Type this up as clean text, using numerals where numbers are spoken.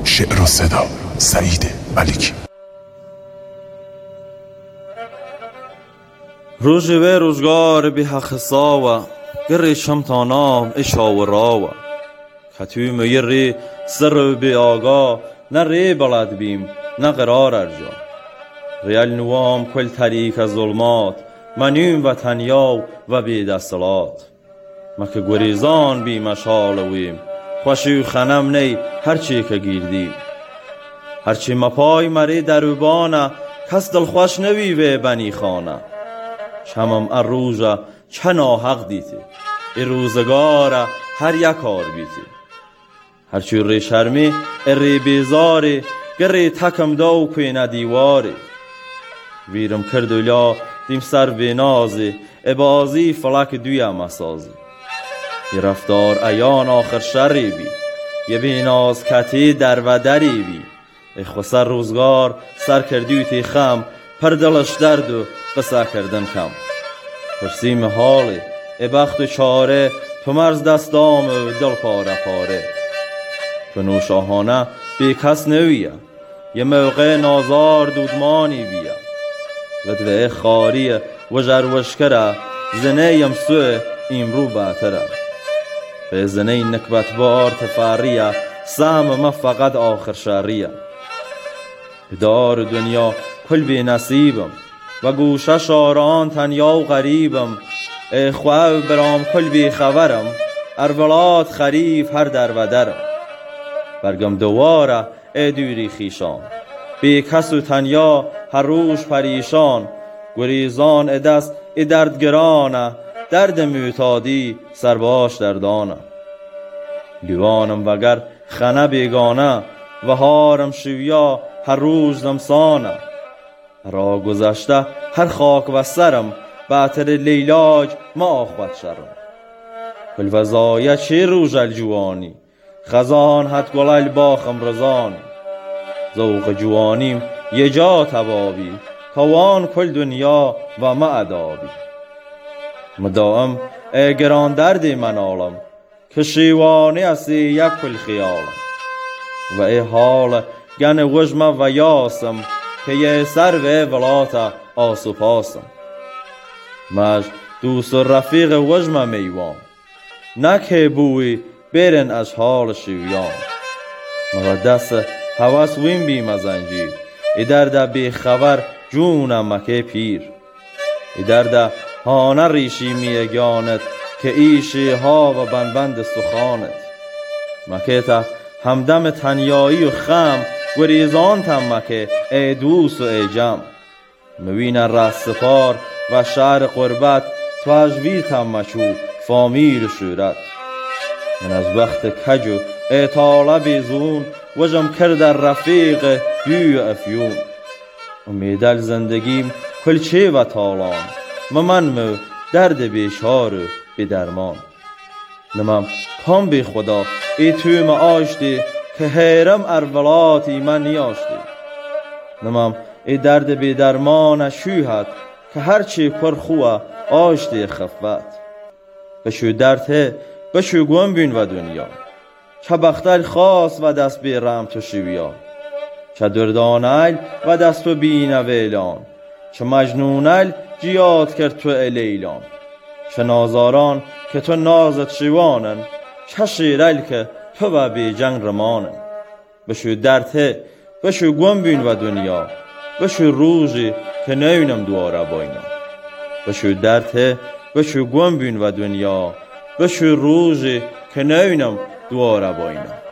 شعر و صدا سعید ملکی. روز و روزگار بی حق ساوا گری شمتانام اشا و راوا کتوم یری سر بی آگا نه ری بلد بیم نه قرار ارجا ریال نوام کل طریق ظلمات منیم و تنیاو و بی دستلات مکه گریزان بی مشالویم خوشی خنم نی هرچی که گیردیم هرچی مپای مری دروبانه کس دل خوش نوی و بنی خانه شمم اروجا چنا حق دیتی ای روزگاره هر یکار بیتی هرچی ری شرمی ری بیزاری گری تکم دو کوینه دیواری ویرم کردولا دیم سر بی نازی ای بازی فلک دویا مسازی یه رفتار ایان آخر شری بی یه بی ناز کتی در و دری بی ای خسر روزگار سر کردیوتی خم پر دلش درد و قصه کردن کم پرسیم حالی ای بخت و چاره تو مرز دستام و دل پاره پاره تو نوشاهانه بی کس نویه یه موقع نازار دودمانی بیا و دوی خاریه و جروشکره زنه یمسوه امرو باتره به زنه نکبت بار تفاریه سام ما فقط آخر شاریه دار دنیا کل بی نصیبم و گوشه شاران تنیا و غریبم ای خواه برام کل بی خبرم ارولاد خریف هر در و درم برگم دواره ای دوری خیشان بی کس و تنیا هر روز پریشان گریزان ای دست ای دردگرانه درد معتادی سرباش دردانه لیوانم وگر خنه بیگانه و هارم شویا هر روز دمسانه را گذشته هر خاک و سرم باتر لیلاج ما آخوت شرم کل وزایه چی روز الجوانی خزان حد گلال باخم رزان ذوق جوانیم یه جا تبابی توان کل دنیا و ما ادابی مدام ای گران دردی من آلم که شیوانی اسی یک کل خیالم و ای حال گن وجم و یاسم که یه سر و ولاتا آسو پاسم مج دوست و رفیق وجم میوان نکه بوی برن از حال شیویان مگه دست حواس ویم بیم از انجیر ای درد بی خبر جونم مکه پیر ای درد هانه ریشی میگانت که ایشی ها و بند سخانت مکه تا همدم تنیایی و خم گریزان تم مکه ای دوست و ای جم موین رستپار و شهر قربت تو اجویر تم مچو فامیل و شورت من از وقت کجو ای طالبی زون وجم کرد رفیق دوی افیون امیدل زندگیم کلچه و تالان ممنمو درد بیشار و بی درمان نمم کام بی خدا ای توی ما آشتی که هیرم ارولات من نیاشتی نمم ای درد بی درمان شوهد که هرچی پر خواه آشتی خفت بشو درته بشو گم بین و دنیا چه بختل خاص و دست بی رم تو شویا چه دردانل و دست و بین ویلان چه مجنونل جیاد کرد تو لیلان چه نازاران که تو نازت شوانن چه شیرل که تو و بی جنگ رمانن بشو درته بشو گم بین و دنیا بشو روزی که نوینم دواره باینا بشو درته بشو گم بین و دنیا بشو روزی که نوینم دواره باینا